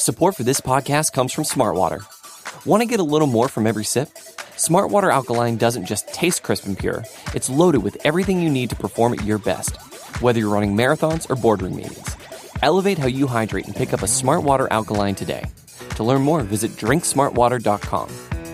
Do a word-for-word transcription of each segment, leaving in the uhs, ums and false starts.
Support for this podcast comes from Smartwater. Want to get a little more from every sip? Smartwater Alkaline doesn't just taste crisp and pure, it's loaded with everything you need to perform at your best, whether you're running marathons or boardroom meetings. Elevate how you hydrate and pick up a Smartwater Alkaline today. To learn more, visit drink smartwater dot com.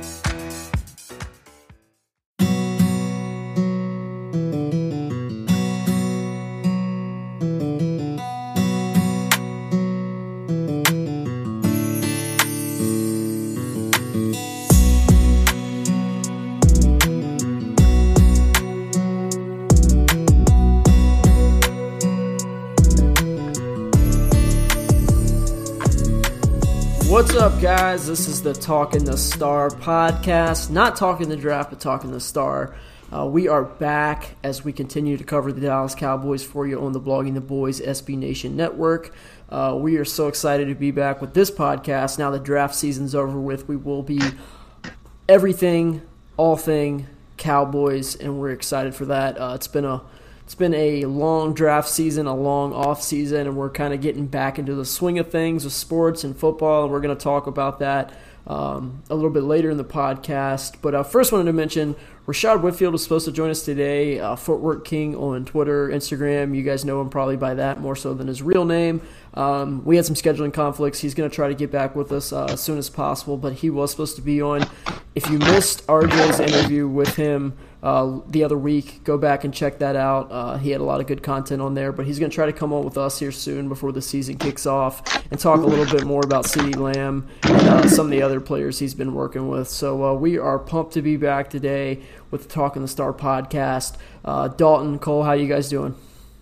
What's up, guys? This is the Talking the Star podcast. Not talking the draft, but talking the Star. Uh, we are back as we continue to cover the Dallas Cowboys for you on the Blogging the Boys S B Nation Network. Uh, we are so excited to be back with this podcast. Now the draft season's over with, we will be everything, all thing Cowboys, and we're excited for that. Uh, it's been a It's been a long draft season, a long off season, and we're kind of getting back into the swing of things with sports and football, and we're going to talk about that um, a little bit later in the podcast. But uh, first wanted to mention Rashad Whitfield is supposed to join us today, uh, Footwork King on Twitter, Instagram. You guys know him probably by that more so than his real name. Um, we had some scheduling conflicts. He's going to try to get back with us uh, as soon as possible, but he was supposed to be on. If you missed R J's interview with him uh, the other week, go back and check that out. Uh, he had a lot of good content on there, but he's going to try to come on with us here soon before the season kicks off and talk a little bit more about CeeDee Lamb and uh, some of the other players he's been working with. So uh, we are pumped to be back today with the Talking the Star podcast. Uh, Dalton, Cole, how you guys doing?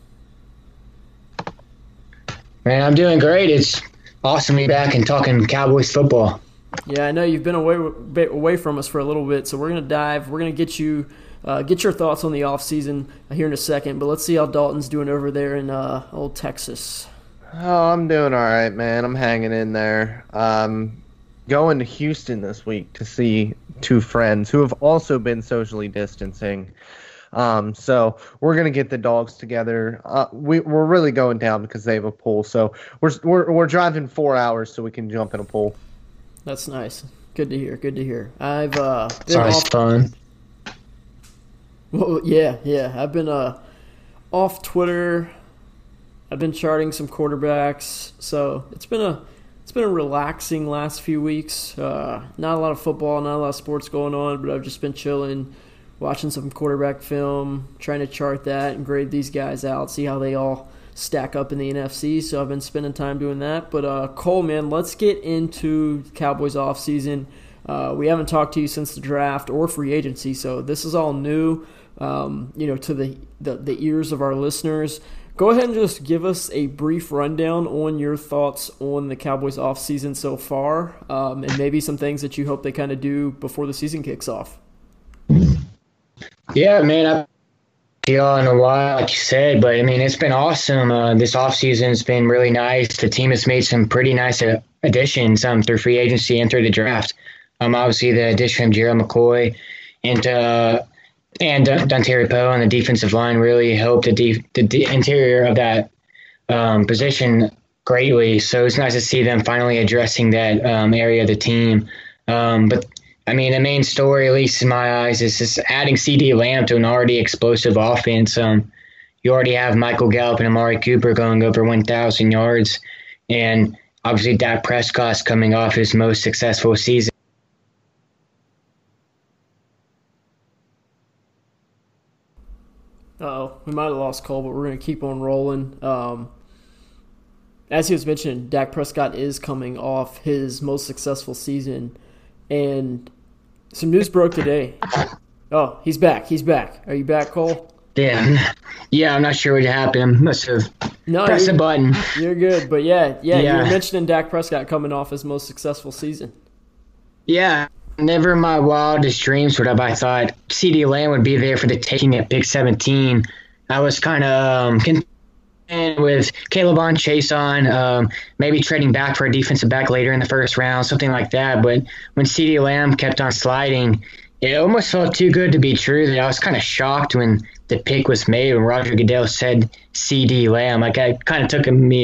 Man, I'm doing great. It's awesome to be back and talking Cowboys football. Yeah, I know you've been away away from us for a little bit, so we're going to dive. We're going to get you uh, get your thoughts on the offseason here in a second, but let's see how Dalton's doing over there in uh, old Texas. Oh, I'm doing all right, man. I'm hanging in there. Um, going to Houston this week to see two friends who have also been socially distancing. Um, so we're gonna get the dogs together. Uh, we we're really going down because they have a pool. So we're we're we're driving four hours so we can jump in a pool. That's nice. Good to hear. Good to hear. I've uh, been Sounds off. fun. Well, yeah, yeah. I've been uh off Twitter. I've been charting some quarterbacks. So it's been a it's been a relaxing last few weeks. Uh, not a lot of football, not a lot of sports going on, but I've just been chilling, watching some quarterback film, trying to chart that and grade these guys out, see how they all stack up in the N F C. So I've been spending time doing that. But uh, Cole, man, let's get into Cowboys offseason. Uh, we haven't talked to you since the draft or free agency, so this is all new, um, you know, to the, the the ears of our listeners. Go ahead and just give us a brief rundown on your thoughts on the Cowboys offseason so far, um, and maybe some things that you hope they kind of do before the season kicks off. Yeah, man, I've been on a while, like you said, but I mean, it's been awesome. Uh, this offseason's been really nice. The team has made some pretty nice additions um, through free agency and through the draft. Um, obviously, the addition of Gerald McCoy and uh, and uh, Dontari Poe on the defensive line really helped the, de- the de- interior of that um, position greatly. So it's nice to see them finally addressing that um, area of the team. Um, but I mean, the main story, at least in my eyes, is just adding CeeDee Lamb to an already explosive offense. Um, you already have Michael Gallup and Amari Cooper going over one thousand yards, and obviously Dak Prescott's coming off his most successful season. Uh-oh, we might have lost Cole, but we're going to keep on rolling. Um, as he was mentioning, Dak Prescott is coming off his most successful season, and some news broke today. Oh, he's back. He's back. Are you back, Cole? Yeah, yeah. I'm not sure what happened. Must have no, pressed the button. You're good, but yeah, yeah, Yeah. you were mentioning Dak Prescott coming off his most successful season. Yeah, never in my wildest dreams would have I thought CeeDee Lamb would be there for the taking at pick seventeen. I was kind of um, content with Caleb on Chase on, um, maybe trading back for a defensive back later in the first round, something like that. But when CeeDee Lamb kept on sliding, it almost felt too good to be true that I was kind of shocked when the pick was made when Roger Goodell said CeeDee Lamb. Like, I kind of took me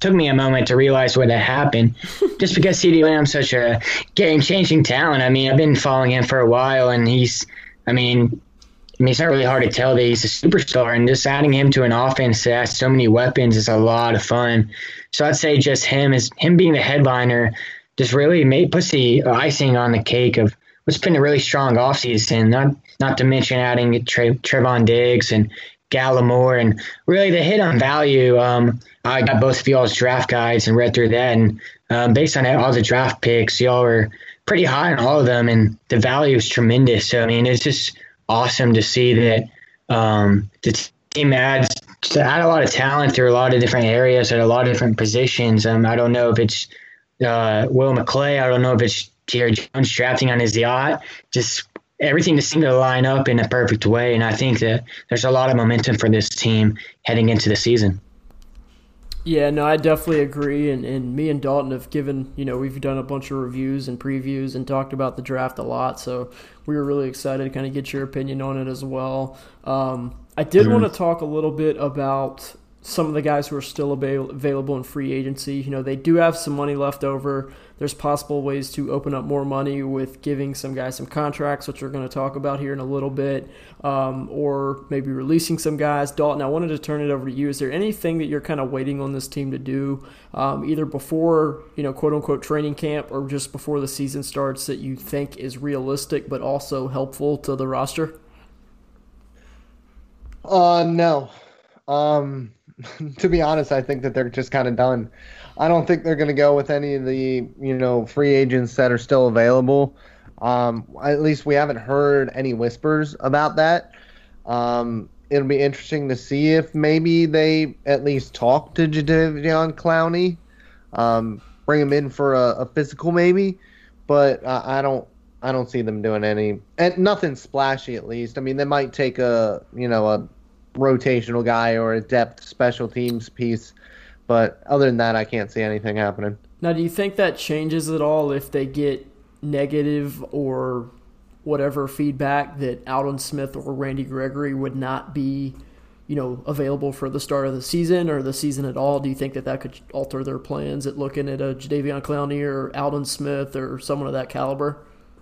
took me a moment to realize where that happened. Just because CeeDee Lamb's such a game-changing talent. I mean, I've been following him for a while, and he's, I mean, I mean, it's not really hard to tell that he's a superstar, and just adding him to an offense that has so many weapons is a lot of fun. So I'd say just him is him being the headliner just really made puts the icing on the cake of what's been a really strong offseason. Not not to mention adding Tre- Trevon Diggs and Gallimore, and really the hit on value. Um, I got both of y'all's draft guides and read through that, and um, based on all the draft picks, y'all were pretty high on all of them, and the value is tremendous. So I mean, it's just awesome to see that um, the team adds to add a lot of talent through a lot of different areas at a lot of different positions. Um, I don't know if it's uh, Will McClay. I don't know if it's Jerry Jones drafting on his yacht. Just everything just seemed to line up in a perfect way, and I think that there's a lot of momentum for this team heading into the season. Yeah, no, I definitely agree, and, and me and Dalton have given, you know, we've done a bunch of reviews and previews and talked about the draft a lot, so we were really excited to kind of get your opinion on it as well. Um, I did mm-hmm. want to talk a little bit about some of the guys who are still avail- available in free agency. You know, they do have some money left over. There's possible ways to open up more money with giving some guys some contracts, which we're going to talk about here in a little bit, um, or maybe releasing some guys. Dalton, I wanted to turn it over to you. Is there anything that you're kind of waiting on this team to do, um, either before, you know, quote-unquote training camp or just before the season starts, that you think is realistic but also helpful to the roster? Uh, no. Um, to be honest, I think that they're just kind of done. I don't think they're going to go with any of the, you know, free agents that are still available. Um, at least we haven't heard any whispers about that. Um, it'll be interesting to see if maybe they at least talk to Jadeveon Clowney, um, bring him in for a, a physical maybe. But uh, I don't, I don't see them doing any, and nothing splashy at least. I mean, they might take a, you know, a rotational guy or a depth special teams piece. But other than that, I can't see anything happening. Now, do you think that changes at all if they get negative or whatever feedback that Aldon Smith or Randy Gregory would not be, you know, available for the start of the season or the season at all? Do you think that that could alter their plans at looking at a Jadeveon Clowney or Aldon Smith or someone of that caliber?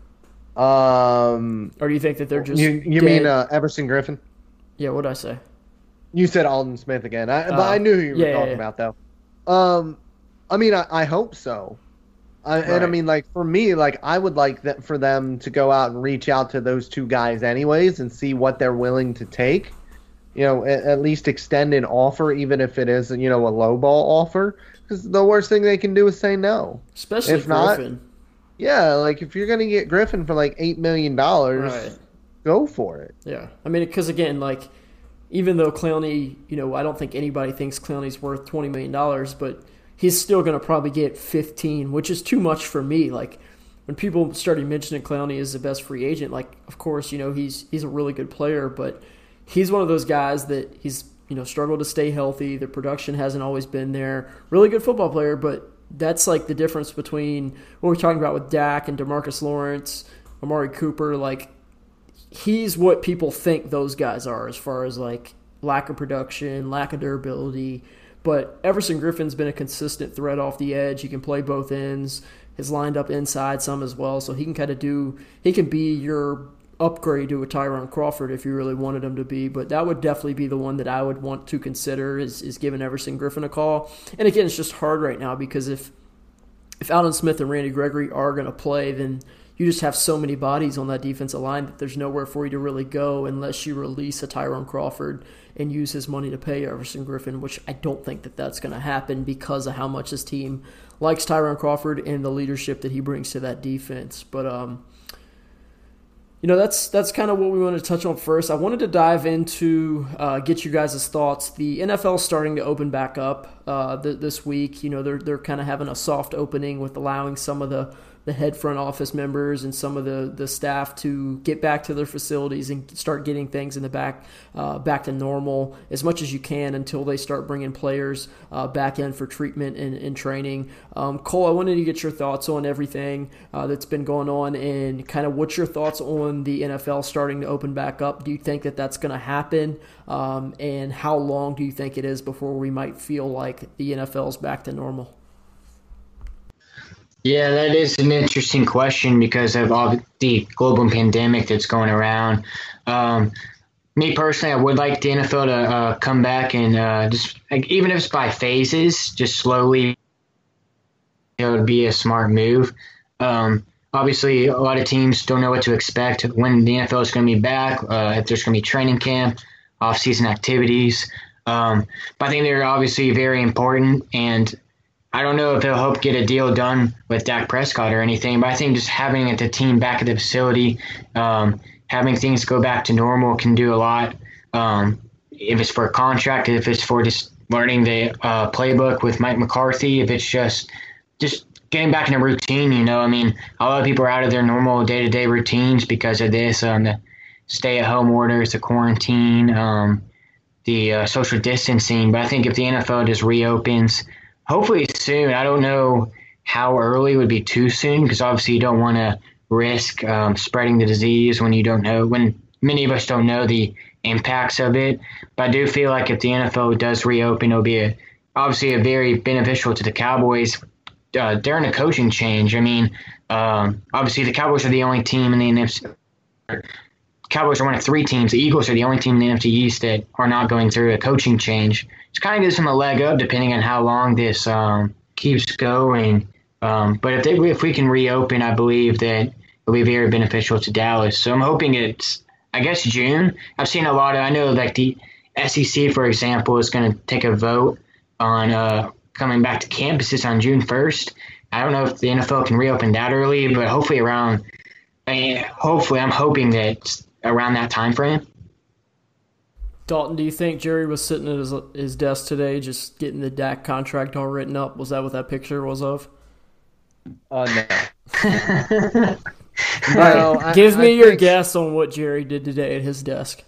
Um, or do you think that they're just you, you mean uh, Everson Griffin? Yeah, what did I say? You said Aldon Smith again, I, uh, but I knew who you were yeah, talking yeah. about, though. Um, I mean, I, I hope so. I, right. And I mean, like, for me, like, I would like that for them to go out and reach out to those two guys anyways and see what they're willing to take. You know, at, at least extend an offer, even if it is, you know, a lowball offer. Because the worst thing they can do is say no. Especially if not, Griffin. Yeah, like, if you're going to get Griffin for, like, eight million dollars, right. go for it. Yeah. I mean, because, again, like, even though Clowney, you know, I don't think anybody thinks Clowney's worth twenty million dollars, but he's still going to probably get fifteen, which is too much for me. Like, when people started mentioning Clowney as the best free agent, like, of course, you know, he's he's a really good player, but he's one of those guys that he's, you know, struggled to stay healthy. The production hasn't always been there. Really good football player, but that's like the difference between what we're talking about with Dak and DeMarcus Lawrence, Amari Cooper. Like, he's what people think those guys are as far as, like, lack of production, lack of durability. But Everson Griffin's been a consistent threat off the edge. He can play both ends. Has lined up inside some as well, so he can kind of do – he can be your upgrade to a Tyrone Crawford if you really wanted him to be. But that would definitely be the one that I would want to consider is, is giving Everson Griffin a call. And, again, it's just hard right now because if, if Aldon Smith and Randy Gregory are going to play, then – you just have so many bodies on that defensive line that there's nowhere for you to really go unless you release a Tyrone Crawford and use his money to pay Everson Griffin, which I don't think that that's going to happen because of how much this team likes Tyrone Crawford and the leadership that he brings to that defense. But, um, you know, that's that's kind of what we wanted to touch on first. I wanted to dive into, uh, get you guys' thoughts. The N F L is starting to open back up uh, th- this week. You know, they're, they're kind of having a soft opening with allowing some of the the head front office members and some of the, the staff to get back to their facilities and start getting things in the back uh, back to normal as much as you can until they start bringing players uh, back in for treatment and, and training. Um, Cole, I wanted to get your thoughts on everything uh, that's been going on and kind of what's your thoughts on the N F L starting to open back up. Do you think that that's going to happen? Um, and how long do you think it is before we might feel like the N F L is back to normal? Yeah, that is an interesting question because of all the global pandemic that's going around. Um, me personally, I would like the N F L to uh, come back and uh, just, like, even if it's by phases, just slowly, it would be a smart move. Um, obviously, a lot of teams don't know what to expect when the N F L is going to be back, uh, if there's going to be training camp, off-season activities. Um, but I think they're obviously very important, and I don't know if they'll help get a deal done with Dak Prescott or anything, but I think just having the team back at the facility, um, having things go back to normal can do a lot. Um, if it's for a contract, if it's for just learning the uh, playbook with Mike McCarthy, if it's just just getting back in a routine, you know, I mean, a lot of people are out of their normal day-to-day routines because of this, um, the stay-at-home orders, the quarantine, um, the uh, social distancing. But I think if the N F L just reopens, hopefully soon. I don't know how early would be too soon because obviously you don't want to risk um, spreading the disease when you don't know, when many of us don't know the impacts of it. But I do feel like if the N F L does reopen, it'll be a, obviously a very beneficial to the Cowboys uh, during a coaching change. I mean, um, obviously the Cowboys are the only team in the N F C. Cowboys are one of three teams. The Eagles are the only team in the N F C East that are not going through a coaching change. It kind of gives them a leg up depending on how long this um, keeps going. Um, but if they, if we can reopen, I believe that it'll be very beneficial to Dallas. So I'm hoping it's, I guess, June. I've seen a lot of, I know like the S E C, for example, is going to take a vote on uh, coming back to campuses on June first. I don't know if the N F L can reopen that early, but hopefully around, I mean, hopefully I'm hoping that it's around that time frame. Dalton, do you think Jerry was sitting at his, his desk today just getting the Dak contract all written up? Was that what that picture was of? Uh, no. All No, right, I- give me I your think- guess on what Jerry did today at his desk.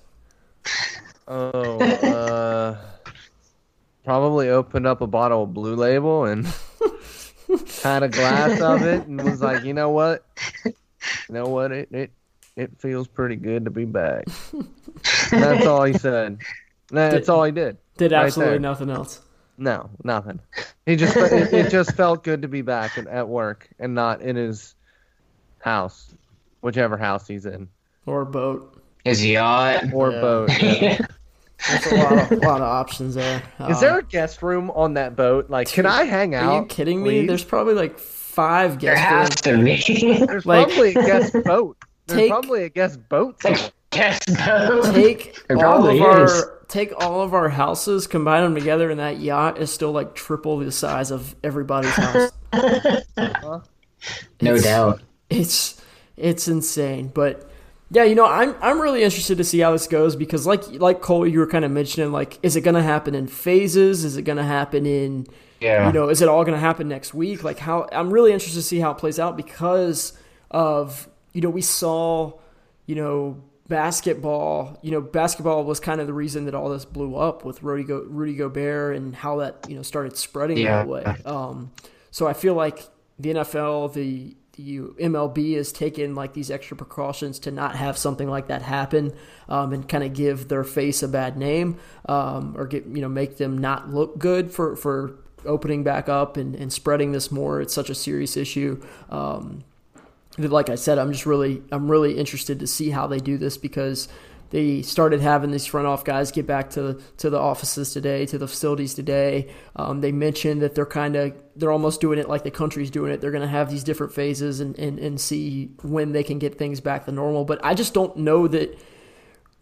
Oh, uh, probably opened up a bottle of Blue Label and had a glass of it and was like, you know what? You know what? It it, it feels pretty good to be back. And that's all he said. That's Did- all he did. Did Right absolutely there. nothing else. No, nothing. He just it, it just felt good to be back at, at work and not in his house, whichever house he's in, Or a boat. His yacht. or Yeah. boat. Yeah. There's a lot of, lot of options there. Is Um, there a guest room on that boat? Like, can I hang out? Are you kidding me? please? There's probably like five There guest has rooms. to be. There's like- probably a guest boat. There's Take- probably a guest boat. somewhere. Yes, no. Take There all probably of is. our take all of our houses, combine them together, and that yacht is still like triple the size of everybody's house. No It's- doubt. It's it's insane, but yeah, you know, I'm I'm really interested to see how this goes because, like like Cole, you were kind of mentioning, like, is it going to happen in phases? Is it going to happen in, Yeah. you know, is it all going to happen next week? Like, how I'm really interested to see how it plays out because of, you know, we saw, you know, basketball. You know, basketball was kind of the reason that all this blew up with Rudy Go- Rudy Gobert and how that, you know, started spreading Yeah. that way. Um, so I feel like the N F L, the the M L B is taking like these extra precautions to not have something like that happen, um, and kind of give their face a bad name, um, or get, you know, make them not look good for, for opening back up and, and spreading this more. It's such a serious issue. Um, that, like I said, I'm just really I'm really interested to see how they do this because they started having these front off guys get back to to the offices today, to the facilities today. Um, they mentioned that they're kind of they're almost doing it like the country's doing it. They're going to have these different phases and, and and see when they can get things back to normal. But I just don't know that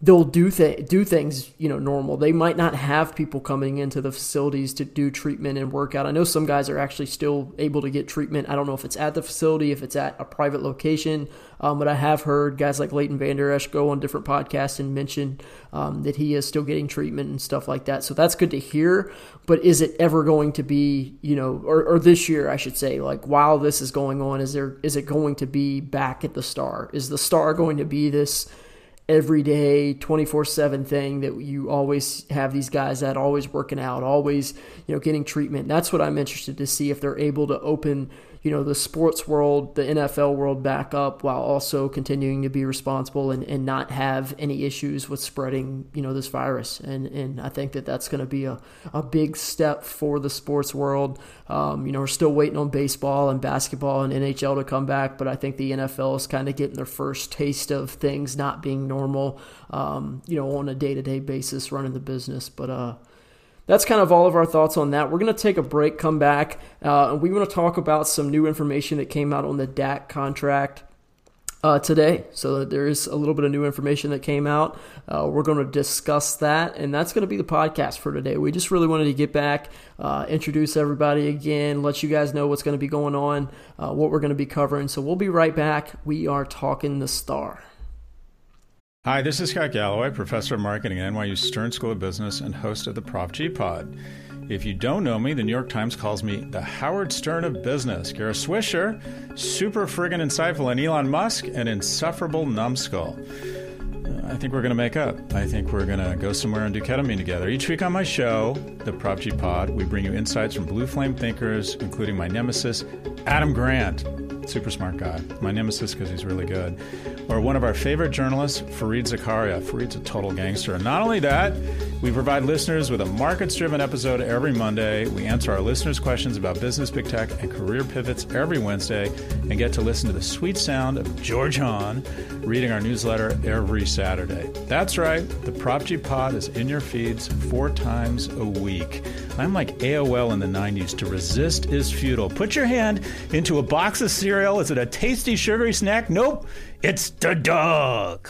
they'll do th- do things, you know, normal. They might not have people coming into the facilities to do treatment and workout. I know some guys are actually still able to get treatment. I don't know if it's at the facility, if it's at a private location, um, but I have heard guys like Leighton Vander Esch go on different podcasts and mention um, that he is still getting treatment and stuff like that. So that's good to hear. But is it ever going to be, you know, or, or this year, I should say, like while this is going on, is there is it going to be back at the Star? Is the Star going to be this everyday twenty-four seven thing that you always have these guys that always working out, always, you know, getting treatment? That's what I'm interested to see, if they're able to open, you know, the sports world, the N F L world back up while also continuing to be responsible and, and not have any issues with spreading, you know, this virus. And, and I think that that's going to be a, a big step for the sports world. Um, you know, we're still waiting on baseball and basketball and N H L to come back, but I think the N F L is kind of getting their first taste of things not being normal, um, you know, on a day-to-day basis running the business. But, uh, that's kind of all of our thoughts on that. We're going to take a break, come back, uh, and we want to talk about some new information that came out on the Dak contract uh, today. So there is a little bit of new information that came out. Uh, we're going to discuss that, and that's going to be the podcast for today. We just really wanted to get back, uh, introduce everybody again, let you guys know what's going to be going on, uh, what we're going to be covering. So we'll be right back. We are talking the Star. Hi, this is Scott Galloway, professor of marketing at N Y U Stern School of Business and host of the Prop G Pod. If you don't know me, the New York Times calls me the Howard Stern of business. Kara Swisher, super friggin' insightful, and Elon Musk, an insufferable numbskull. I think we're going to make up. I think we're going to go somewhere and do ketamine together. Each week on my show, the Prop G Pod, we bring you insights from blue flame thinkers, including my nemesis, Adam Grant. Super smart guy. My nemesis because he's really good. Or one of our favorite journalists, Fareed Zakaria. Fareed's a total gangster. And not only that, we provide listeners with a markets-driven episode every Monday. We answer our listeners' questions about business, big tech, and career pivots every Wednesday, and get to listen to the sweet sound of George Hahn reading our newsletter every Saturday. That's right. The Prop G Pod is in your feeds four times a week. I'm like A O L in the nineties. To resist is futile. Put your hand into a box of cereal. Is it a tasty, sugary snack? Nope. It's the dog.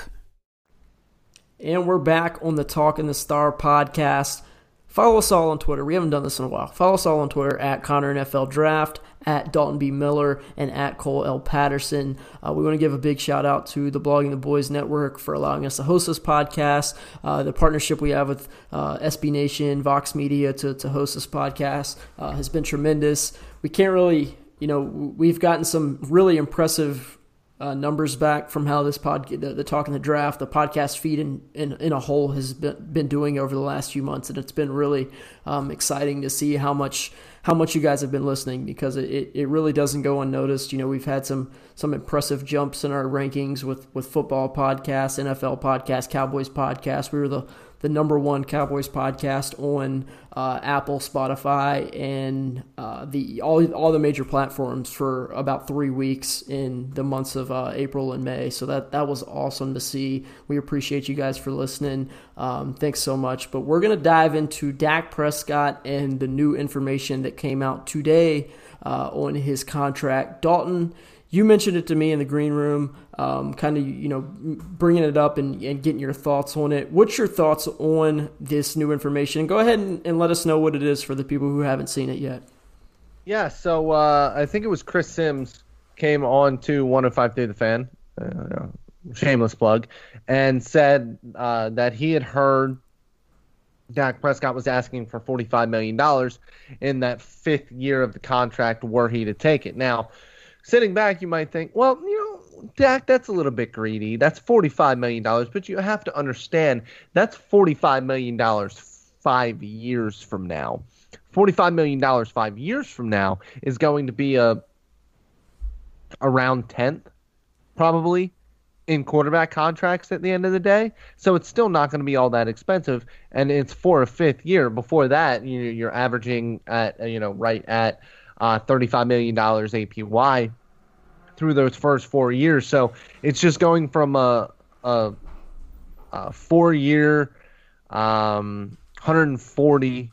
And we're back on the Talking the Star podcast. Follow us all on Twitter. We haven't done this in a while. Follow us all on Twitter at Connor N F L Draft, at Dalton B. Miller, and at Cole L. Patterson. Uh, we want to give a big shout out to the Blogging the Boys Network for allowing us to host this podcast. Uh, the partnership we have with uh, S B Nation, Vox Media to, to host this podcast uh, has been tremendous. We can't really, you know, we've gotten some really impressive Uh, numbers back from how this pod, the, the Talking the Draft, the podcast feed in, in, in a whole has been, been doing over the last few months. And it's been really um, exciting to see how much how much you guys have been listening, because it, it really doesn't go unnoticed. You know, we've had some some impressive jumps in our rankings with, with football podcasts, N F L podcasts, Cowboys podcasts. We were the the number one Cowboys podcast on uh, Apple, Spotify, and uh, the all all the major platforms for about three weeks in the months of uh, April and May. So that that was awesome to see. We appreciate you guys for listening. Um, thanks so much. But we're gonna dive into Dak Prescott and the new information that came out today uh, on his contract. Dalton, you mentioned it to me in the green room, um, kind of, you know, bringing it up and, and getting your thoughts on it. What's your thoughts on this new information? Go ahead and, and let us know what it is for the people who haven't seen it yet. Yeah, so uh, I think it was Chris Sims came on to one oh five Through the Fan, uh, shameless plug, and said uh, that he had heard Dak Prescott was asking for forty-five million dollars in that fifth year of the contract were he to take it. Now, sitting back, you might think, well, you know, Dak, that's a little bit greedy. That's forty-five million dollars. But you have to understand, that's forty-five million dollars five years from now. forty-five million dollars five years from now is going to be a around tenth, probably, in quarterback contracts at the end of the day. So it's still not going to be all that expensive. And it's for a fifth year. Before that, you, you're averaging at, you know, right at Uh, thirty-five million dollars A P Y through those first four years. So it's just going from a, a, a four-year, um, one hundred forty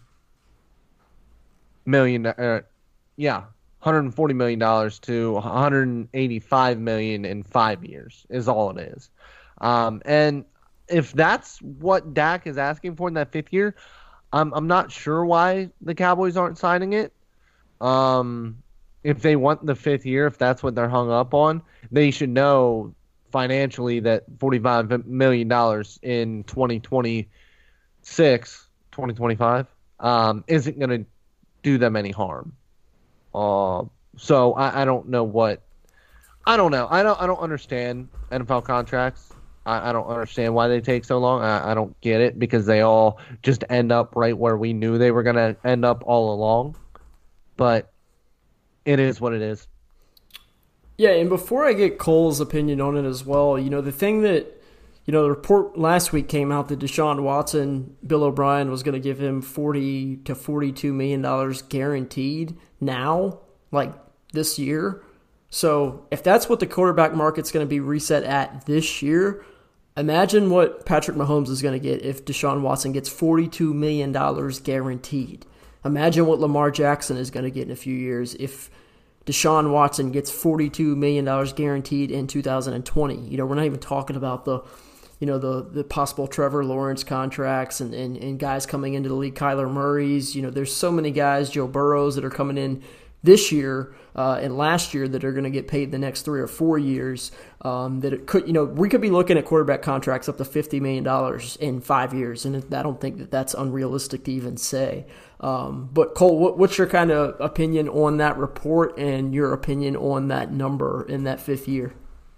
million dollars, uh, yeah, one hundred forty million dollars to one hundred eighty-five million dollars in five years is all it is. Um, and if that's what Dak is asking for in that fifth year, I'm I'm not sure why the Cowboys aren't signing it. Um, if they want the fifth year, if that's what they're hung up on, they should know financially that forty-five million dollars in twenty twenty-six, twenty twenty-five um, isn't going to do them any harm. Uh, so I, I don't know what I don't know. I don't I don't understand N F L contracts. I, I don't understand why they take so long. I, I don't get it because they all just end up right where we knew they were going to end up all along. But it is what it is. Yeah, and before I get Cole's opinion on it as well, you know, the thing that, you know, the report last week came out that Deshaun Watson, Bill O'Brien was going to give him forty to forty-two million dollars guaranteed now, like this year. So if that's what the quarterback market's going to be reset at this year, imagine what Patrick Mahomes is going to get if Deshaun Watson gets forty-two million dollars guaranteed. Imagine what Lamar Jackson is going to get in a few years if Deshaun Watson gets forty-two million dollars guaranteed in two thousand twenty. You know, we're not even talking about the, you know, the the possible Trevor Lawrence contracts and, and, and guys coming into the league, Kyler Murray's. You know, there's so many guys, Joe Burrows, that are coming in this year uh, and last year that are going to get paid the next three or four years. Um, that it could, you know, we could be looking at quarterback contracts up to fifty million dollars in five years, and I don't think that that's unrealistic to even say. Um, but Cole, what, what's your kind of opinion on that report and your opinion on that number in that fifth year?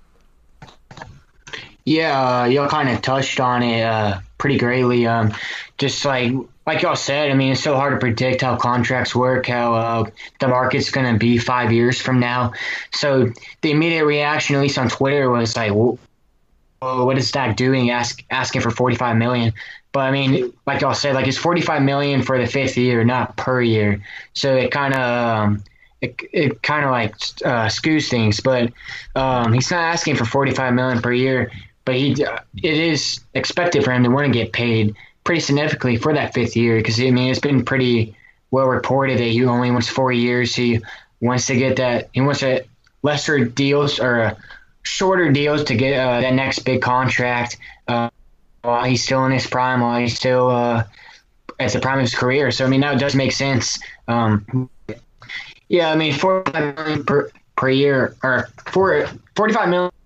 Yeah, uh, y'all kind of touched on it uh, pretty greatly. Um, just like like y'all said, I mean, it's so hard to predict how contracts work, how uh, the market's going to be five years from now. So the immediate reaction, at least on Twitter, was like, well, what is Dak doing ask, asking for forty-five million dollars? But, I mean, like y'all said, like it's forty-five million dollars for the fifth year, not per year. So it kind of um, it, it kind of like uh, skews things. But um, he's not asking for forty-five million dollars per year. But he, it is expected for him to want to get paid pretty significantly for that fifth year because, I mean, it's been pretty well reported that he only wants four years. He wants to get that – he wants a lesser deals or a shorter deals to get uh, that next big contract uh, while he's still in his prime, while he's still uh, at the prime of his career. So, I mean, that does make sense. Um, yeah, I mean, forty-five million dollars per, per year or for forty-five million dollars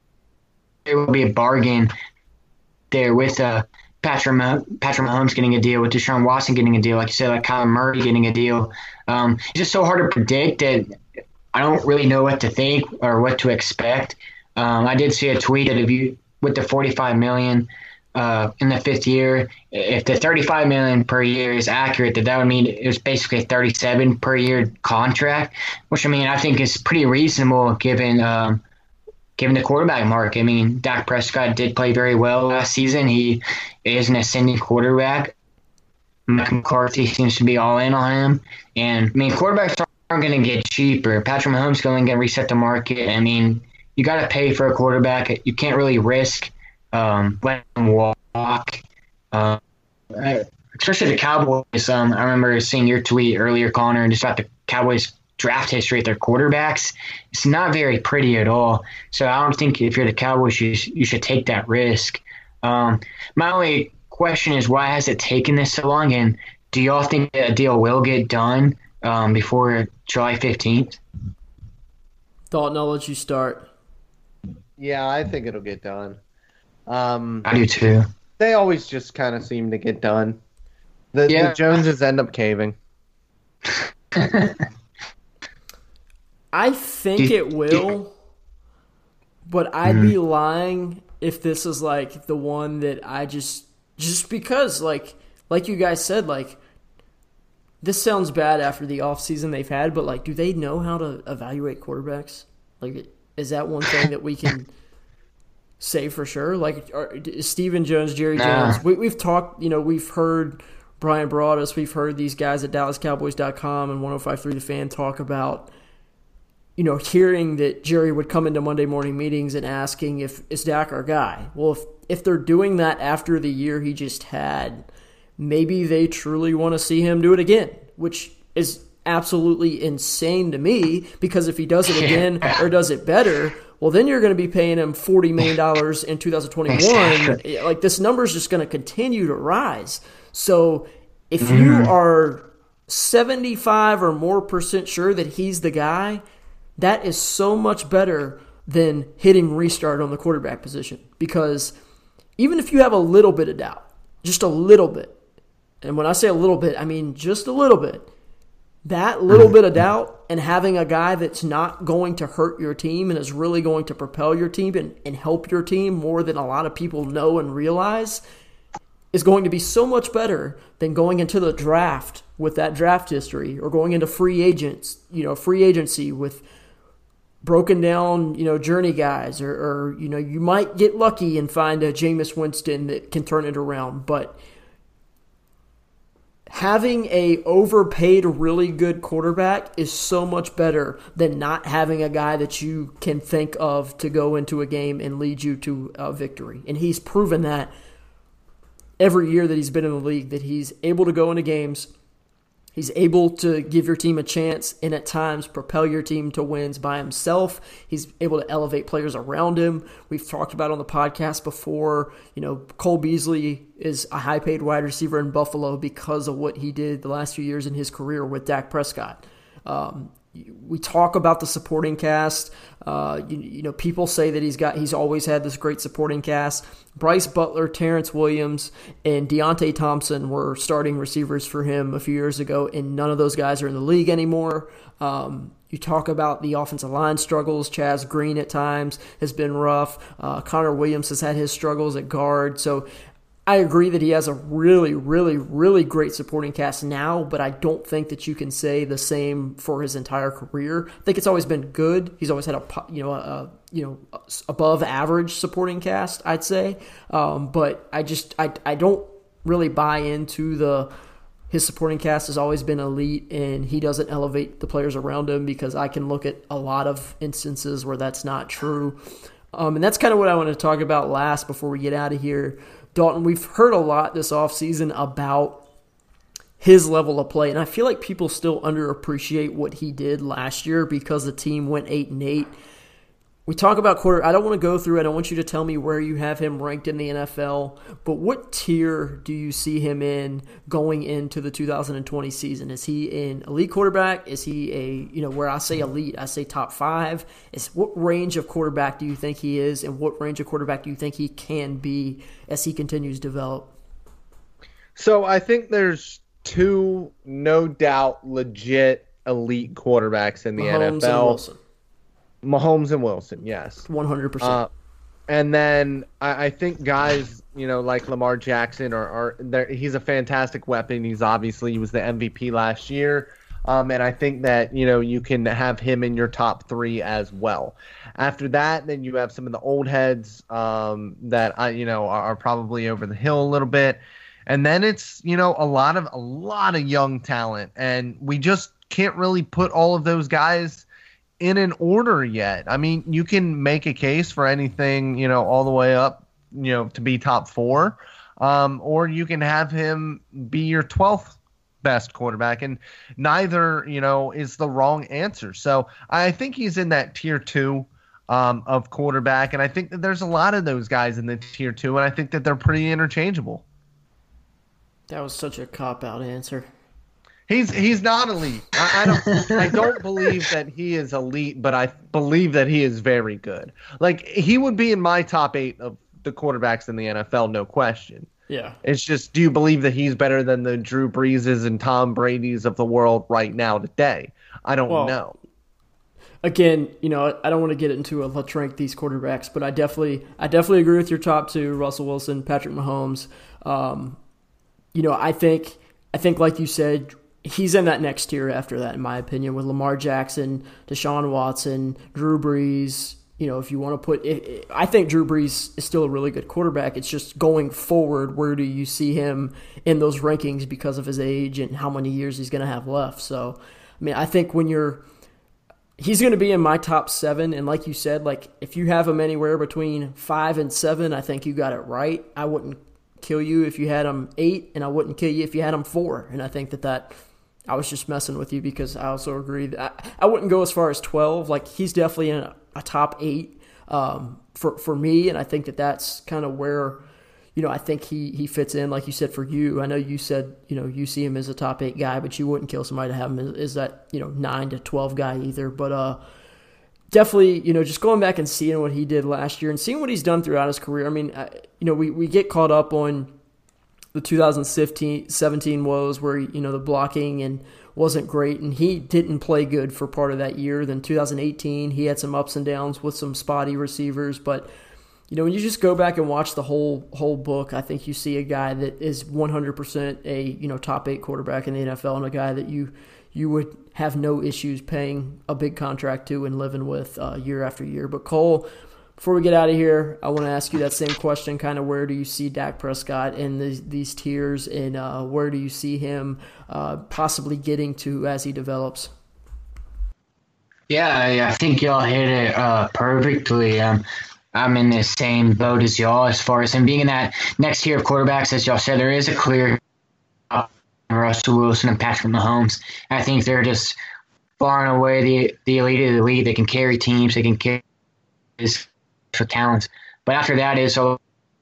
it will be a bargain there with uh, Patrick, Mah- Patrick Mahomes getting a deal, with Deshaun Watson getting a deal, like you said, like Kyler Murray getting a deal. Um, it's just so hard to predict that I don't really know what to think or what to expect. Um, I did see a tweet that if you with the forty-five million dollars uh, in the fifth year, if the thirty-five million dollars per year is accurate, that that would mean it was basically a thirty-seven per year contract, which I mean I think is pretty reasonable given. Um, Given the quarterback mark, I mean, Dak Prescott did play very well last season. He is an ascending quarterback. Mike McCarthy seems to be all in on him. And, I mean, quarterbacks aren't going to get cheaper. Patrick Mahomes is going to reset the market. I mean, you got to pay for a quarterback. You can't really risk um, letting him walk. Uh, especially the Cowboys. Um, I remember seeing your tweet earlier, Connor, just about the Cowboys' draft history at their quarterbacks. It's not very pretty at all. So I don't think if you're the Cowboys, you, you should take that risk. Um, my only question is, why has it taken this so long? And do y'all think that a deal will get done um, before July fifteenth? Dalton, I'll let you start. Yeah, I think it'll get done. Um, I do too. They always just kind of seem to get done. The, yeah. the Joneses end up caving. I think it will, but I'd mm-hmm. be lying if this is like the one that I just just because like like you guys said, like this sounds bad after the offseason they've had, but like do they know how to evaluate quarterbacks? Like is that one thing that we can say for sure? Like are, Stephen Jones, Jerry nah. Jones, we, we've talked, you know, we've heard Brian Broaddus, we've heard these guys at Dallas Cowboys dot com and one oh five point three The Fan talk about, you know, hearing that Jerry would come into Monday morning meetings and asking if is Dak our guy. Well, if if they're doing that after the year he just had, maybe they truly want to see him do it again, which is absolutely insane to me, because if he does it again or does it better, well, then you're going to be paying him forty million dollars in two thousand twenty-one. Exactly. Like, this number is just going to continue to rise. So if mm. you are seventy-five or more percent sure that he's the guy, that is so much better than hitting restart on the quarterback position. Because even if you have a little bit of doubt, just a little bit, and when I say a little bit, I mean just a little bit, that little bit of doubt and having a guy that's not going to hurt your team and is really going to propel your team and, and help your team more than a lot of people know and realize is going to be so much better than going into the draft with that draft history, or going into free agents, you know, free agency with broken down, you know, journey guys, or, or you know, you might get lucky and find a Jameis Winston that can turn it around, but having a overpaid, really good quarterback is so much better than not having a guy that you can think of to go into a game and lead you to a victory. And he's proven that every year that he's been in the league, that he's able to go into games, he's able to give your team a chance, and at times propel your team to wins by himself. He's able to elevate players around him. We've talked about on the podcast before, you know, Cole Beasley is a high-paid wide receiver in Buffalo because of what he did the last few years in his career with Dak Prescott. Um, we talk about the supporting cast. Uh, you, you know, people say that he's got he's always had this great supporting cast. Bryce Butler, Terrence Williams, and Deontay Thompson were starting receivers for him a few years ago, and none of those guys are in the league anymore. Um, you talk about the offensive line struggles. Chaz Green at times has been rough. Uh, Connor Williams has had his struggles at guard. So I agree that he has a really, really, really great supporting cast now, but I don't think that you can say the same for his entire career. I think it's always been good. He's always had a, you know, a, you know, above average supporting cast, I'd say. Um, but I just, I, I don't really buy into the, his supporting cast has always been elite and he doesn't elevate the players around him, because I can look at a lot of instances where that's not true. Um, and that's kind of what I want to talk about last before we get out of here. Dalton, we've heard a lot this offseason about his level of play, and I feel like people still underappreciate what he did last year because the team went eight and eight. We talk about quarter. I don't want to go through it. I don't want you to tell me where you have him ranked in the N F L, but what tier do you see him in going into the two thousand twenty season? Is he an elite quarterback? Is he a, you know, where I say elite, I say top five? Is what range of quarterback do you think he is, and what range of quarterback do you think he can be as he continues to develop? So I think there's two, no doubt, legit elite quarterbacks in the Mahomes N F L. And Wilson. Mahomes and Wilson, yes. one hundred percent. Uh, and then I, I think guys, you know, like Lamar Jackson, are, are there, he's a fantastic weapon. He's obviously, he was the M V P last year. Um, and I think that, you know, you can have him in your top three as well. After that, then you have some of the old heads um, that, I, you know, are, are probably over the hill a little bit. And then it's, you know, a lot of a lot of young talent. And we just can't really put all of those guys in an order yet. I mean, you can make a case for anything, you know, all the way up, you know, to be top four, um, or you can have him be your twelfth best quarterback, and neither, you know, is the wrong answer. So I think he's in that tier two um, of quarterback, and I think that there's a lot of those guys in the tier two, and I think that they're pretty interchangeable. That was such a cop-out answer. He's he's not elite. I, I don't I don't believe that he is elite, but I believe that he is very good. Like, he would be in my top eight of the quarterbacks in the N F L, no question. Yeah. It's just, do you believe that he's better than the Drew Breeses and Tom Brady's of the world right now today? I don't well, know. Again, you know, I don't want to get into a let's rank these quarterbacks, but I definitely I definitely agree with your top two, Russell Wilson, Patrick Mahomes. Um, you know, I think I think like you said, he's in that next tier after that, in my opinion, with Lamar Jackson, Deshaun Watson, Drew Brees. You know, if you want to put – I think Drew Brees is still a really good quarterback. It's just going forward, where do you see him in those rankings because of his age and how many years he's going to have left. So, I mean, I think when you're – he's going to be in my top seven. And like you said, like if you have him anywhere between five and seven, I think you got it right. I wouldn't kill you if you had him eight, and I wouldn't kill you if you had him four. And I think that that – I was just messing with you because I also agree that I, I wouldn't go as far as twelve. Like, he's definitely in a, a top eight um, for for me, and I think that that's kind of where, you know, I think he, he fits in, like you said, for you. I know you said, you know, you see him as a top eight guy, but you wouldn't kill somebody to have him as, as that, you know, nine to twelve guy either. But uh, definitely, you know, just going back and seeing what he did last year and seeing what he's done throughout his career. I mean, I, you know, we, we get caught up on the two thousand seventeen woes where, you know, the blocking and wasn't great, and he didn't play good for part of that year. Then two thousand eighteen, he had some ups and downs with some spotty receivers, but you know, when you just go back and watch the whole whole book, I think you see a guy that is one hundred percent a, you know, top eight quarterback in the N F L, and a guy that you you would have no issues paying a big contract to and living with uh, year after year. But Cole, before we get out of here, I want to ask you that same question, kind of where do you see Dak Prescott in these, these tiers, and uh, where do you see him uh, possibly getting to as he develops? Yeah, I, I think y'all hit it uh, perfectly. Um, I'm in the same boat as y'all as far as him being in that next tier of quarterbacks. As y'all said, there is a clear uh, Russell Wilson and Patrick Mahomes. I think they're just far and away the, the elite of the elite. They can carry teams. They can carry his for talents. But after that is a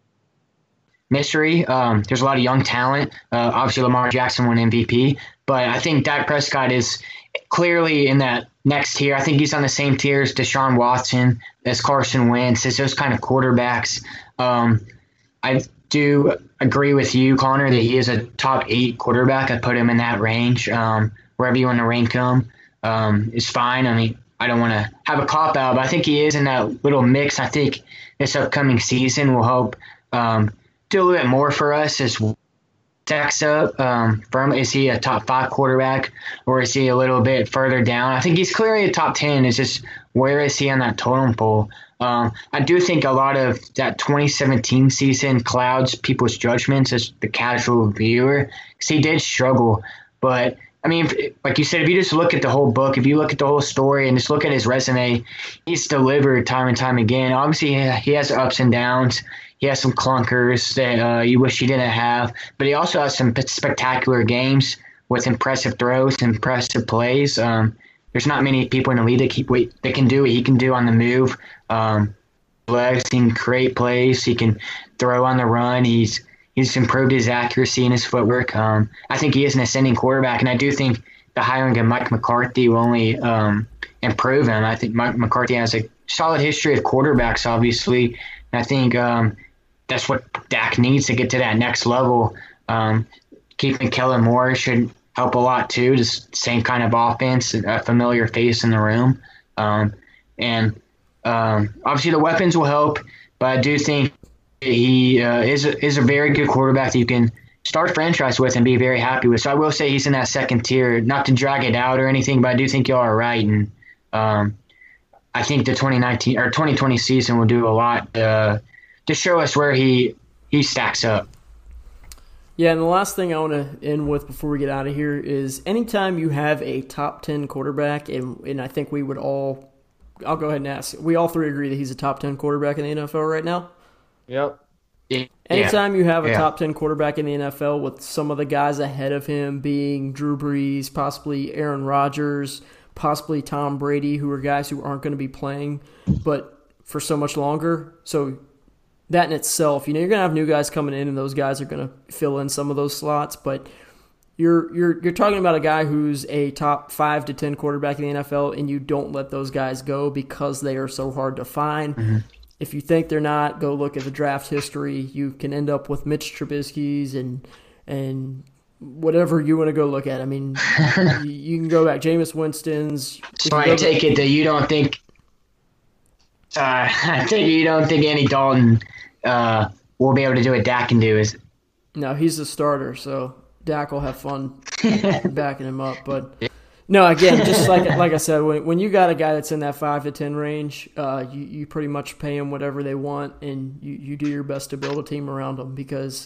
mystery. Um, there's a lot of young talent. Uh, obviously, Lamar Jackson won M V P. But I think Dak Prescott is clearly in that next tier. I think he's on the same tier as Deshaun Watson, as Carson Wentz, as those kind of quarterbacks. Um, I do agree with you, Connor, that he is a top eight quarterback. I put him in that range. Um, wherever you want to rank him um, is fine. I mean, I don't want to have a cop-out, but I think he is in that little mix. I think this upcoming season will help um, do a little bit more for us as stacks up. Um, from is he a top five quarterback, or is he a little bit further down? I think he's clearly a top ten. It's just where is he on that totem pole? Um, I do think a lot of that twenty seventeen season clouds people's judgments as the casual viewer, because he did struggle. But I mean, like you said, if you just look at the whole book, if you look at the whole story and just look at his resume, he's delivered time and time again. Obviously, he has ups and downs. He has some clunkers that uh, you wish he didn't have. But he also has some spectacular games with impressive throws, impressive plays. Um, there's not many people in the league that, keep, wait, that can do what he can do on the move. Um, legs, he can create plays. He can throw on the run. He's He's improved his accuracy and his footwork. Um, I think he is an ascending quarterback, and I do think the hiring of Mike McCarthy will only um, improve him. I think Mike McCarthy has a solid history of quarterbacks, obviously, and I think um, that's what Dak needs to get to that next level. Um, keeping Kellen Moore should help a lot too, just same kind of offense, a familiar face in the room. Um, and um, obviously the weapons will help, but I do think he uh, is a, is a very good quarterback that you can start a franchise with and be very happy with. So I will say he's in that second tier, not to drag it out or anything, but I do think y'all are right. And um, I think the twenty nineteen or twenty twenty season will do a lot uh, to show us where he, he stacks up. Yeah, and the last thing I want to end with before we get out of here is anytime you have a top ten quarterback, and, and I think we would all – I'll go ahead and ask. We all three agree that he's a top ten quarterback in the N F L right now? Yep. Yeah. Anytime you have a yeah. top ten quarterback in the N F L with some of the guys ahead of him being Drew Brees, possibly Aaron Rodgers, possibly Tom Brady, who are guys who aren't going to be playing but for so much longer. So that in itself, you know, you're going to have new guys coming in, and those guys are going to fill in some of those slots. But you're you're you're talking about a guy who's a top five to ten quarterback in the N F L, and you don't let those guys go because they are so hard to find. Mm-hmm. If you think they're not, go look at the draft history. You can end up with Mitch Trubisky's and and whatever you want to go look at. I mean, you, you can go back. Jameis Winston's. So I take it that you don't think uh, – I take it you don't think Andy Dalton uh, will be able to do what Dak can do. Is No, he's the starter, so Dak will have fun backing him up. But – no, again, just like like I said, when when you got a guy that's in that five to ten range, uh, you, you pretty much pay them whatever they want, and you, you do your best to build a team around them, because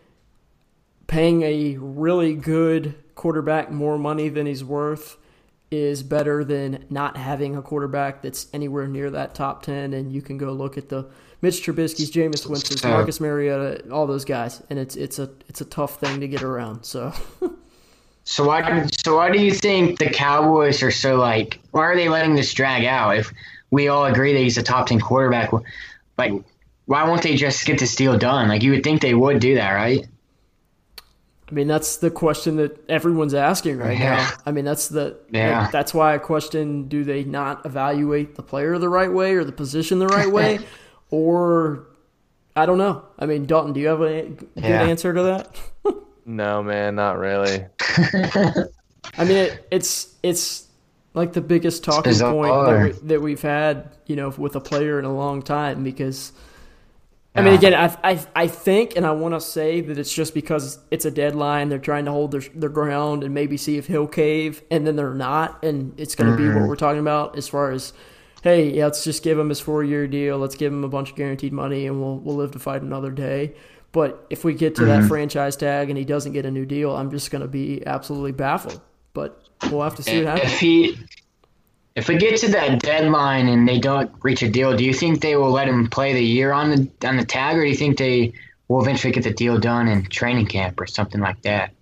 paying a really good quarterback more money than he's worth is better than not having a quarterback that's anywhere near that top ten. And you can go look at the Mitch Trubisky's, Jameis Winston's, Marcus Mariota, all those guys, and it's it's a it's a tough thing to get around. So. So why? So why do you think the Cowboys are so like? Why are they letting this drag out? If we all agree that he's a top ten quarterback, like, why won't they just get this deal done? Like, you would think they would do that, right? I mean, that's the question that everyone's asking right Yeah. now. I mean, that's the Yeah. like, that's why I question: do they not evaluate the player the right way or the position the right way, or I don't know. I mean, Dalton, do you have a good Yeah. answer to that? No, man, not really. I mean, it, it's it's like the biggest talking bizarre. point that, we, that we've had, you know, with a player in a long time. Because, I mean, again, I I, I think, and I want to say that it's just because it's a deadline. They're trying to hold their their ground and maybe see if he'll cave, and then they're not, and it's going to Mm-hmm. be what we're talking about as far as, hey, yeah, let's just give him his four year deal. Let's give him a bunch of guaranteed money, and we'll we'll live to fight another day. But if we get to Mm-hmm. that franchise tag and he doesn't get a new deal, I'm just going to be absolutely baffled. But we'll have to see what happens. If he, if we get to that deadline and they don't reach a deal, do you think they will let him play the year on the on the tag, or do you think they will eventually get the deal done in training camp or something like that?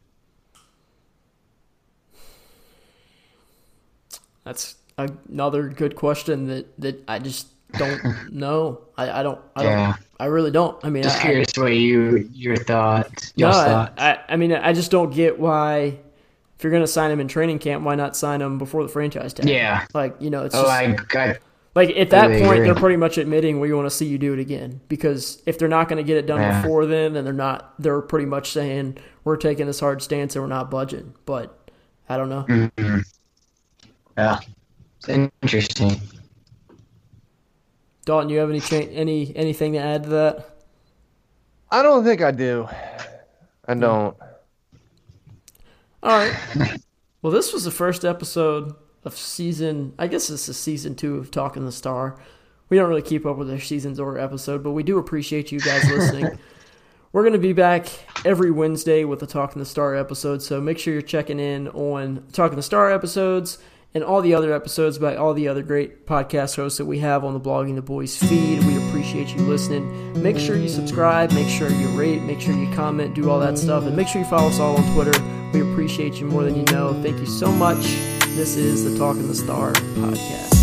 That's another good question that, that I just don't know. I, I don't. I don't. Yeah. I really don't. I mean, Just I, curious what you your thoughts. no, Your I, thoughts. I, I mean, I just don't get why. If you're going to sign him in training camp, why not sign him before the franchise tag? Yeah. Like, you know, it's Oh, just, I got. like at that totally point, agree. they're pretty much admitting we want to see you do it again. Because if they're not going to get it done Yeah. before then, then they're not. They're pretty much saying we're taking this hard stance and we're not budging. But I don't know. Mm-hmm. Yeah, it's interesting. Dalton, you have any cha- any anything to add to that? I don't think I do. I don't. All right. Well, this was the first episode of season. I guess this is season two of Talking the Star. We don't really keep up with their seasons or episode, but we do appreciate you guys listening. We're going to be back every Wednesday with the Talking the Star episode, so make sure you're checking in on Talking the Star episodes and all the other episodes by all the other great podcast hosts that we have on the Blogging the Boys feed. We appreciate you listening. Make sure you subscribe, make sure you rate, make sure you comment, do all that stuff, and make sure you follow us all on Twitter. We appreciate you more than you know. Thank you so much. This is the Talking the Star podcast.